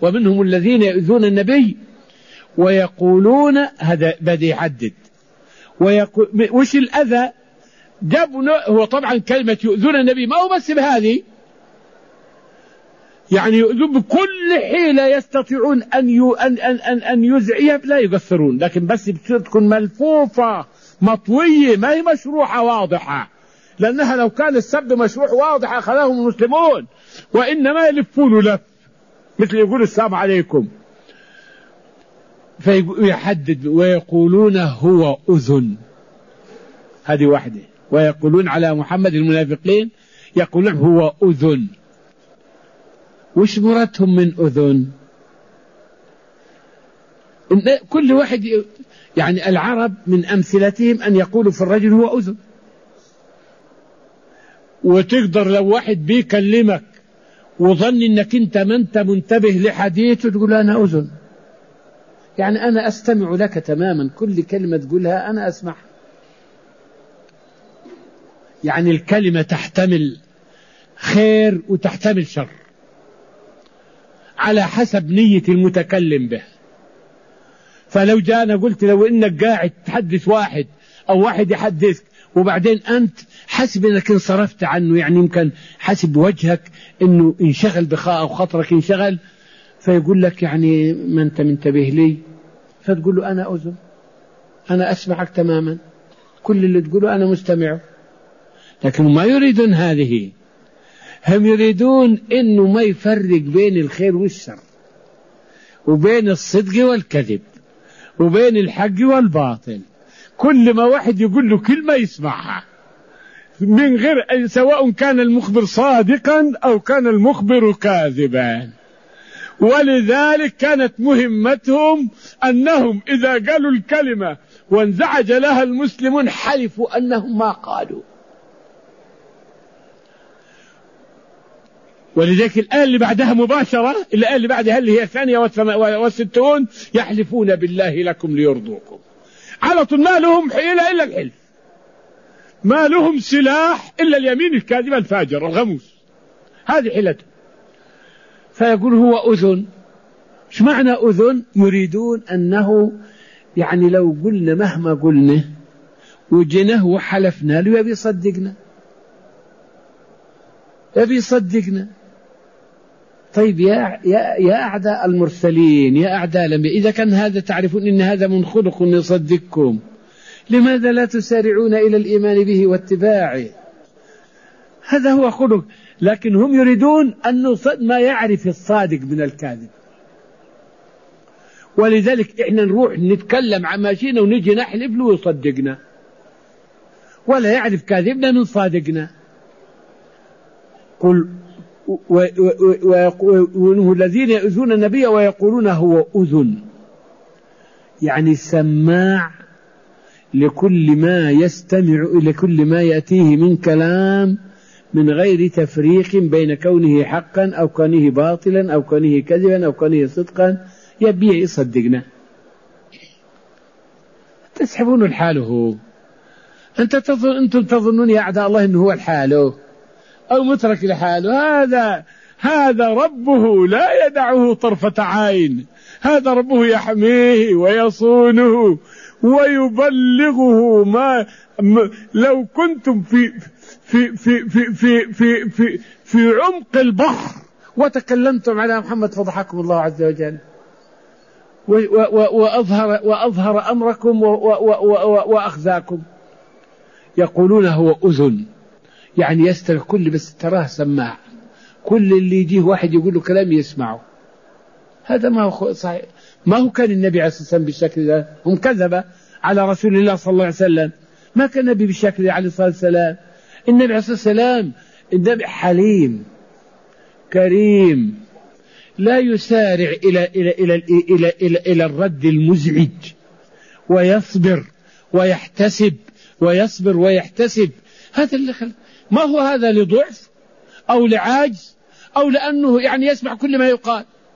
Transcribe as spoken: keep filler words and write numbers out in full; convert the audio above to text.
ومنهم الذين يؤذون النبي ويقولون، هذا بدأ يحدد ويقول وش الأذى. جابوا هو طبعا كلمة يؤذون النبي ما هو بس بهذه، يعني يؤذون بكل حيلة يستطيعون أن أن أن أن يزعيها لا يقصرون، لكن بس بتكون ملفوفة مطوية ما هي مشروحة واضحة، لأنها لو كان السب مشروح واضح أخذهم المسلمون، وإنما يلفون لف مثل يقول السلام عليكم. فيحدد ويقولون هو أذن، هذه واحدة. ويقولون على محمد المنافقين يقولون هو أذن. وش مرادهم من أذن؟ كل واحد يعني العرب من أمثلتهم أن يقولوا في الرجل هو أذن، وتقدر لو واحد بيكلمك وظن انك انت ما انت منتبه لحديثه تقول انا أذن، يعني انا استمع لك تماما، كل كلمة تقولها انا اسمعها. يعني الكلمة تحتمل خير وتحتمل شر على حسب نية المتكلم به. فلو جاءنا قلت لو انك قاعد تحدث واحد او واحد يحدثك وبعدين أنت حسب أنك انصرفت عنه، يعني يمكن حسب وجهك أنه انشغل بخاء أو خطرك انشغل، فيقول لك يعني ما أنت منتبه لي، فتقول له أنا أذن، أنا أسمعك تماما، كل اللي تقوله أنا مستمع. لكن ما يريدون هذه، هم يريدون أنه ما يفرق بين الخير والشر، وبين الصدق والكذب، وبين الحق والباطل. كل ما واحد يقول له كلمة يسمعها من غير، سواء كان المخبر صادقا أو كان المخبر كاذبا. ولذلك كانت مهمتهم أنهم إذا قالوا الكلمة وانزعج لها المسلمون حلفوا أنهم ما قالوا. ولذلك الآية اللي بعدها مباشرة، الآية اللي بعدها اللي هي الثانية والستون، يحلفون بالله لكم ليرضوكم. على طول ما لهم حيلة إلا الحلف، ما لهم سلاح إلا اليمين الكاذبة الفاجر الغموس، هذه حيلته. فيقول هو أذن. ايش معنى أذن؟ يريدون أنه يعني لو قلنا مهما قلنا وجناه وحلفنا له يبي يصدقنا، يبي يصدقنا. طيب يا يا يا أعداء المرسلين، يا أعداء لم إذا كان هذا تعرفون إن هذا من خلق يصدقكم، لماذا لا تسارعون إلى الإيمان به واتباعه؟ هذا هو خلق. لكن هم يريدون أن ما يعرف الصادق من الكاذب. ولذلك إحنا نروح نتكلم عن ماشينا ونجي نحلف له ويصدقنا، ولا يعرف كاذبنا من صادقنا. قل والذين يؤذون النبي ويقولون هو أذن، يعني سماع لكل ما يستمع إلى كل ما يأتيه من كلام من غير تفريق بين كونه حقا أو كونه باطلا أو كونه كذبا أو كونه صدقا، يبيه يصدقنا. تسحبون الحاله. أنت تظن أنتم تظنون يا أعداء الله أنه هو الحاله أو مترك لحاله. هذا هذا ربه لا يدعه طرفة عين، هذا ربه يحميه ويصونه ويبلغه. ما لو كنتم في في في في في في في, في عمق البحر وتكلمتم على محمد فضحكم الله عز وجل وأظهر وأظهر أمركم وأخزاكم. يقولون هو أذن، يعني يستمع كل بس تراه سماع، كل اللي يجيه واحد يقول له كلام يسمعه. هذا ما هو صحيح، ما هو كان النبي عليه الصلاة والسلام بالشكل ذا. هم كذب على رسول الله صلى الله عليه وسلم، ما كان النبي بالشكل عليه الصلاة والسلام. النبي عليه الصلاة والسلام النبي حليم كريم، لا يسارع إلى إلى إلى إلى إلى, إلى, إلى الرد المزعج، ويصبر ويحتسب ويصبر ويحتسب. هذا اللي خلق. ما هو هذا لضعف أو لعاجز أو لأنه يعني يسمع كل ما يقال.